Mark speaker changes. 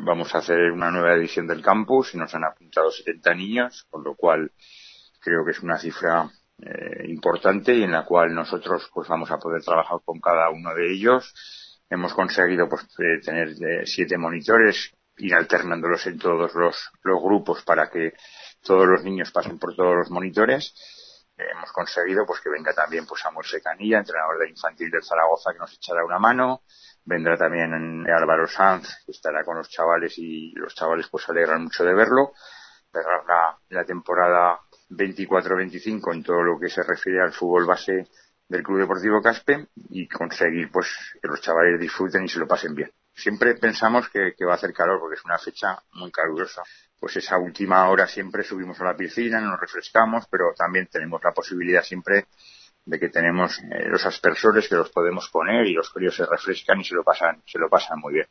Speaker 1: vamos a hacer una nueva edición del campus y nos han apuntado 70 niños, con lo cual creo que es una cifra importante y en la cual nosotros pues vamos a poder trabajar con cada uno de ellos. Hemos conseguido pues tener 7 monitores, ir alternándolos en todos los grupos para que todos los niños pasen por todos los monitores. Hemos conseguido pues que venga también pues Samuel Secanilla, entrenador de infantil del Zaragoza, que nos echará una mano. Vendrá también Álvaro Sanz, que estará con los chavales y los chavales pues se alegran mucho de verlo. Cerrar la temporada 24-25 en todo lo que se refiere al fútbol base del Club Deportivo Caspe y conseguir pues que los chavales disfruten y se lo pasen bien. Siempre pensamos que va a hacer calor porque es una fecha muy calurosa. Pues esa última hora siempre subimos a la piscina, nos refrescamos, pero también tenemos la posibilidad siempre de que tenemos los aspersores que los podemos poner y los críos se refrescan y se lo pasan muy bien.